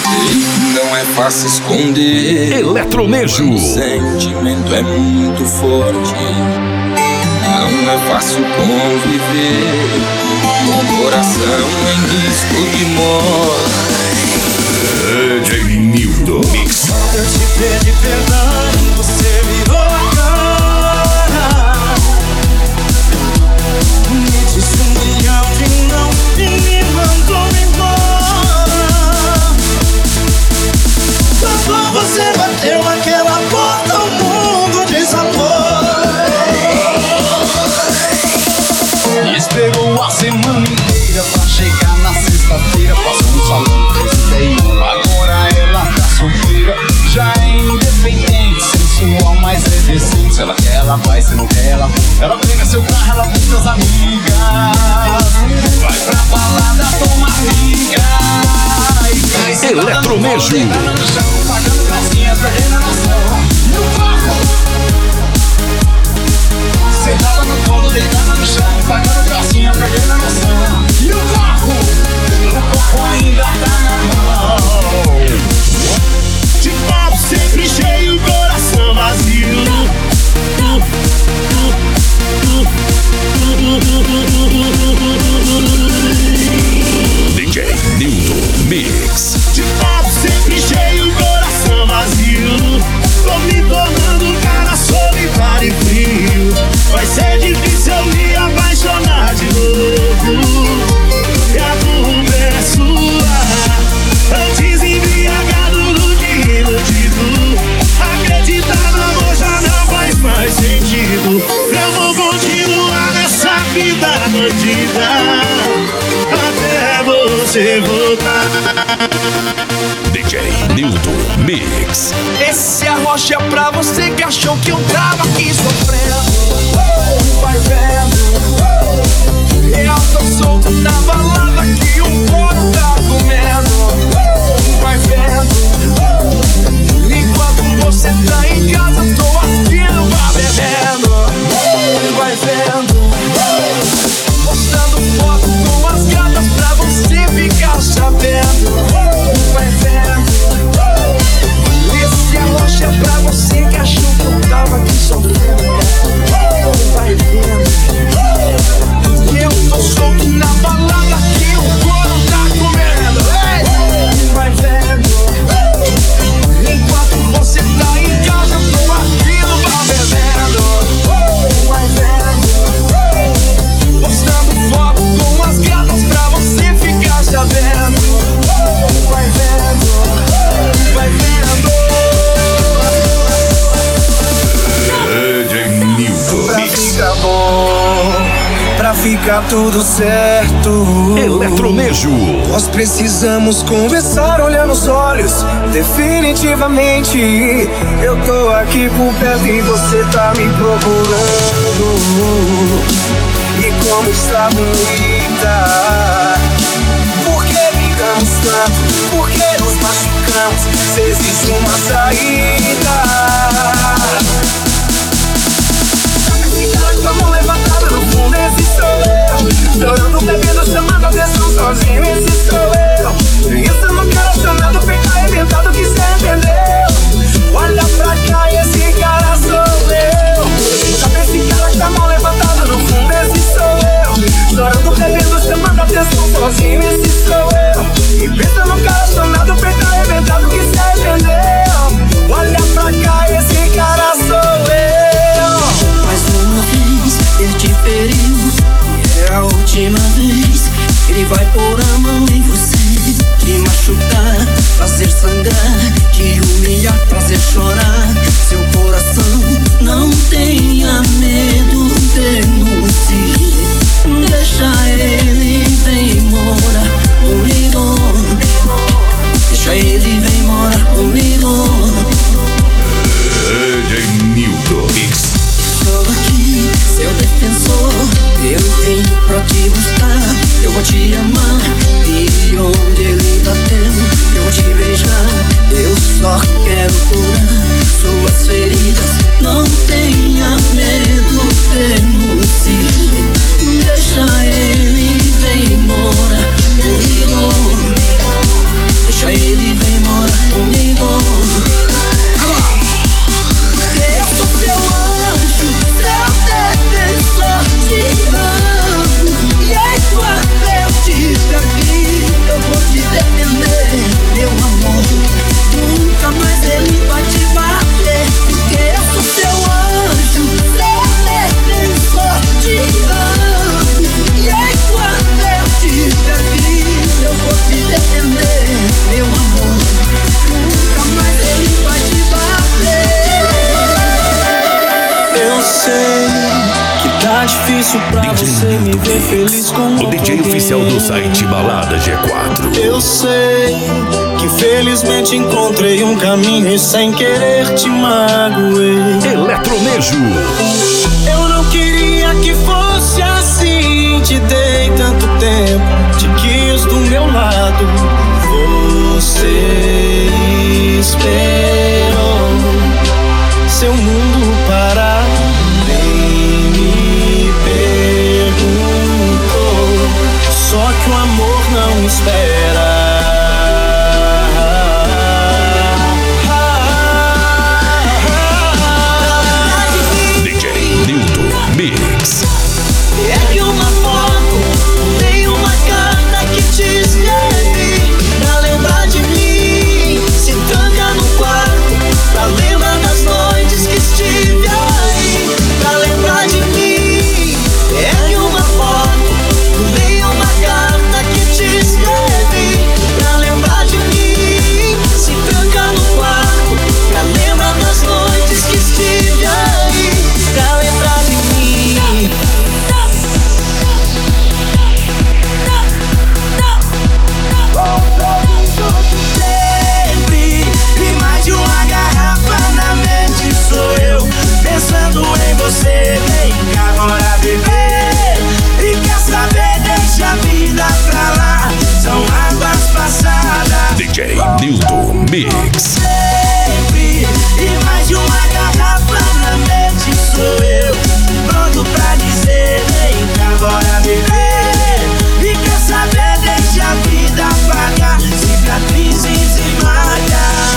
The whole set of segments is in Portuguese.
Não é fácil esconder. Eletronejo. O sentimento é muito forte. Não é fácil conviver com o coração em risco de morte. DJ Nildo Mix. Eu te pedi perdão, você virou a cara. Me disse um milhão de não e me mandou embora. Quando você bateu naquela porta, o mundo desabou. E esperou a semana inteira pra chegar na sexta-feira. Passou no salão, fez ideia. Agora ela tá solteira, já é independente, sensual, mas é decente. Se ela quer, ela vai, se não quer, ela pega seu carro, ela busca as amigas, vai pra balada, toma amiga e cai Eletronejo. deitada no chão, pagando calcinha, perdendo a noção. E o carro sentada no colo, deitada no chão, pagando calcinha, perdendo a noção. E o carro ainda tá na mão. De papo sempre cheio, coração vazio. DJ Nildo Mix. De papo sempre cheio, coração vazio. Tô me tornando um cara solitário e frio. Vai ser difícil eu me apaixonar de novo. E a culpa é sua. Antes embriagado do que iludido. Acreditar no amor já não faz mais sentido. Eu vou continuar nessa vida bandida até você voltar. DJ Nildo Mix. Esse arrocha pra você que achou que eu tava aqui sofrendo. Vai vendo, eu tô solto na balada que o couro tá comendo. Vai vendo, enquanto você tá em casa, tô aqui no bar bebendo. Vai vendo, mostrando foto com as gatas pra você ficar sabendo. Vai vendo, esse arrocha pra você que achou que eu tava aqui sofrendo. Vai vendo, eu tô solto na balada que o couro tá comendo. Vai vendo, enquanto você tá em casa, eu tô aqui no bar bebendo. Vai vendo, postando foto com as gatas pra você ficar sabendo. Vai vendo, vai vendo. DJ Nildo Pra Mix. ficar bom, pra ficar tudo certo, Eletronejo. nós precisamos conversar, olhar nos olhos. Definitivamente, eu tô aqui por perto e você tá me procurando. E como está bonita. Por que brigamos tanto? Por que nos machucamos? Se existe uma saída. Com a mão levantada no fundo, esse sou eu. Chorando, bebendo, chamando a atenção sozinho, esse sou eu. Pensando no cara chamado, feito arrebentado, que cê entendeu. Olha pra cá, esse cara sou eu. Sabe esse cara com a mão levantada no fundo, esse sou eu. Chorando, bebendo, chamando a atenção sozinho, esse sou eu. E pensa no cara chamado, feito arrebentado, que cê entendeu. Olha pra cá, esse cara sou eu. Ele te feriu e é a última vez que ele vai pôr a mão em você. difícil pra você me ver feliz com o DJ oficial do site Balada G4. Eu sei que felizmente encontrei um caminho e sem querer te magoei. Eletronejo. Eu não queria que fosse assim. Te dei tanto tempo, te quis do meu lado. Você esperou seu mundo parar, nem me perguntou. Só que o amor não espera. Mix. É que uma foto, nem uma carta que te escrevi pra lembrar de mim. Se tranca no quarto pra lembrar das noites que estive aí. Pra lembrar de mim. É que uma foto, nem uma carta que te escrevi pra lembrar de mim. Se tranca no quarto pra lembrar das noites que estive aí. Pra lembrar de mim. Sempre, e mais de uma garrafa na mente sou eu, pensando em você. Vem cá agora beber, e quer saber, deixa a vida pra lá, são águas passadas. DJ Nilton Mix. Sempre, e mais de uma garrafa na mente sou eu, pronto pra dizer, vem cá agora beber, e quer saber, deixa a vida apagar cicatrizes e marcas.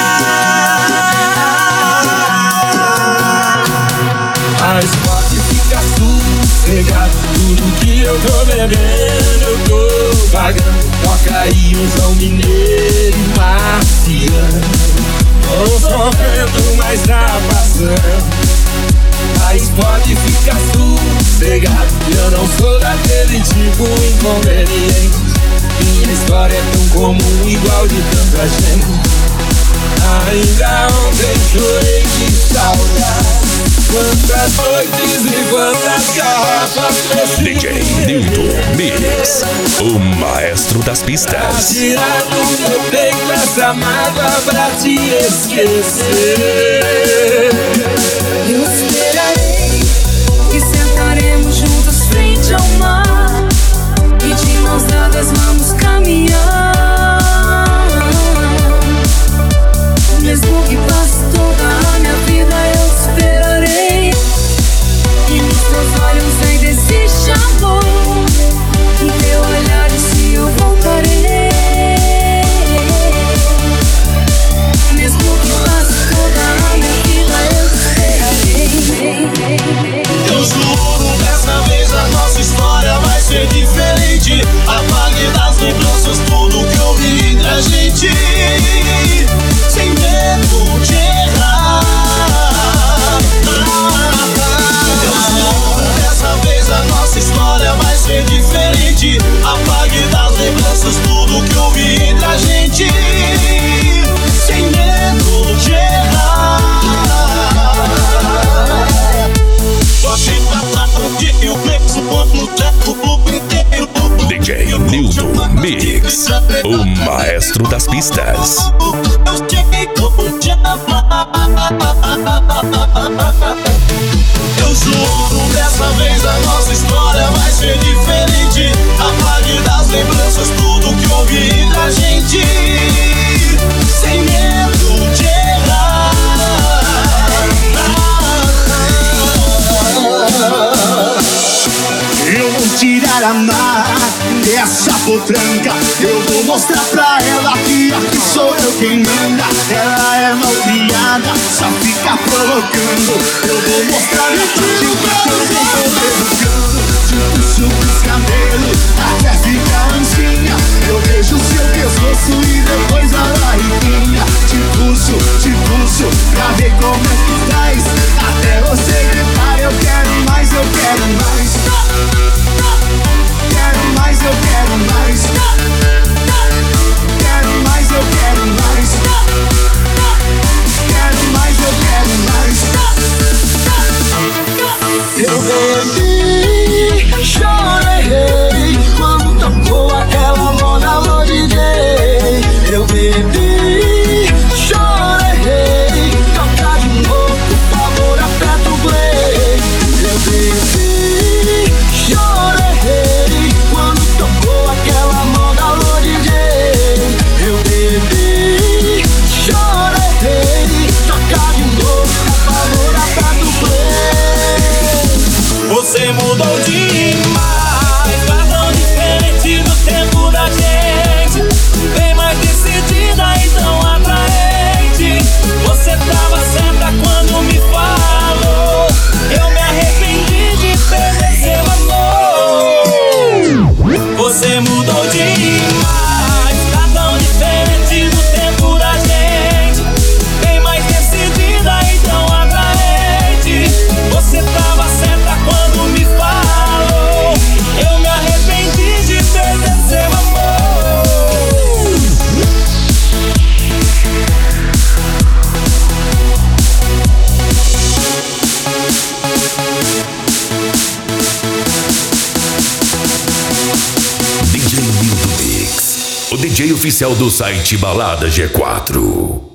Mas pode ficar sossegado, tudo que eu tô bebendo eu tô pagando. Toca aí um João Mineiro e Marciano. Tô sofrendo, mas tá passando. Mas pode ficar sossegado, eu não sou daquele tipo inconveniente. Minha história é tão comum, igual de tanta gente. Ainda ontem chorei de saudade. Quantas noites e quantas garrafas fechei. DJ Nilton Mix, o maestro das pistas. Tirar do meu peito essa mágoa pra te esquecer. Eu esperarei e sentaremos juntos frente ao mar, e de mãos dadas vamos caminhar. Mesmo que passe toda a minha vida, eu esperarei. E nos teus olhos ainda existe amor, no teu olhar disse eu voltarei. Mesmo que passe toda a minha vida, eu esperarei. Eu juro, dessa vez a nossa história vai ser diferente. Apague das lembranças tudo que eu vi entre a gente, sem medo de errar. Eu juro, dessa vez a nossa história vai ser diferente. Apague das lembranças tudo que eu vi entre a gente, sem medo de errar. DJ Nilton Mix, o maestro das pistas. Eu juro, dessa vez a nossa história vai ser diferente. Apague das lembranças tudo que eu vi entre a gente, sem medo de errar. Eu vou tirar a marca dessa potranca. Eu vou mostrar pra ela que aqui sou eu quem manda. Ela é malcriada, só fica provocando. Eu vou mostrar minha prática que eu não tô educando. Te puxo pros cabelos até ficar ancinha. Eu vejo seu pescoço e depois a barriguinha. Te puxo pra ver como é que faz. Até você gritar eu quero mais, eu quero mais. Quero mais, eu quero mais. Quero mais, eu quero mais. Quero mais, eu quero mais. Eu bebi oficial do site Balada G4.